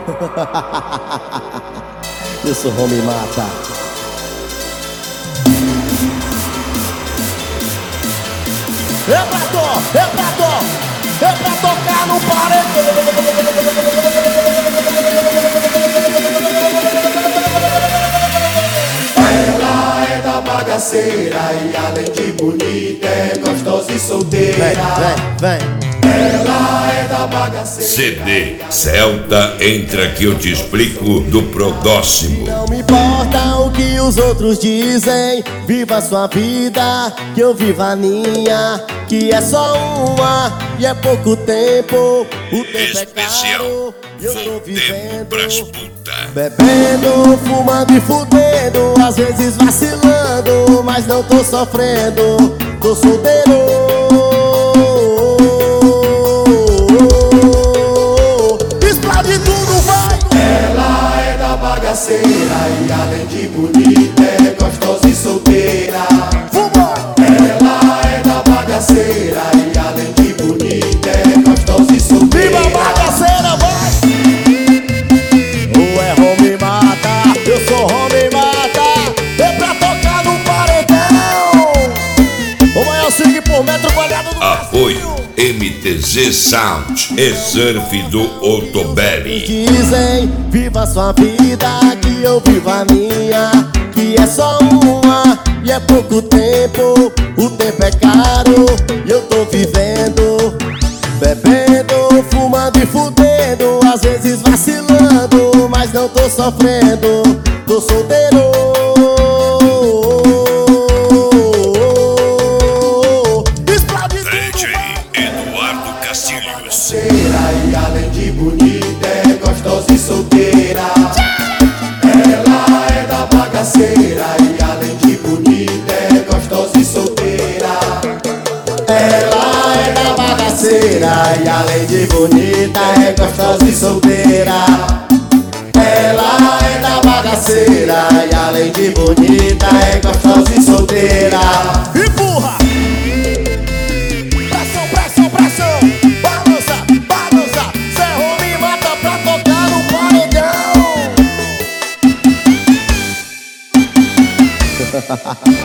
Isso, homem mata. É pra tocar no paredão. Ela é da bagaceira e além de bonita é gostosa e solteira. Vem. Ela é da bagaceira. CD Celta, entra que eu te explico do Prodóximo. Não me importa o que os outros dizem. Viva a sua vida, que eu viva a minha. Que é só uma e é pouco tempo. O tempo Especial, é caro, eu tô voltemos vivendo. pras puta. Bebendo, fumando e fudendo, às vezes vacilando, mas não tô sofrendo, tô solteiro. Explode tudo, vai! Ela é da bagaceira e além de bonita é gostosa e solteira. Fuma! Ela é da bagaceira e além de bonita é gostosa e solteira. Viva a bagaceira, vai! Ou é home mata, eu sou home mata. É pra tocar no paredão. O maior swing por metro quadrado do Apoio Brasil. MTZ Sound e surf do Otobelli. Dizem, viva a sua vida, que eu vivo a minha. Que é só uma e é pouco tempo. O tempo é caro e eu tô vivendo. Bebendo, fumando e fudendo, às vezes vacilando, mas não tô sofrendo, tô solteiro. Explode DJ Eduardo Castilhos. E além de bonita é gostosa e solteira. Ela é da bagaceira e além de bonita é gostosa e solteira. Ela é da bagaceira e além de bonita é gostosa e solteira. Ela é da bagaceira e além de bonita é gostosa e solteira. Empurra! Pressão, pressão, pressão! Balança, balança! Cerrou me mata pra tocar no paredão.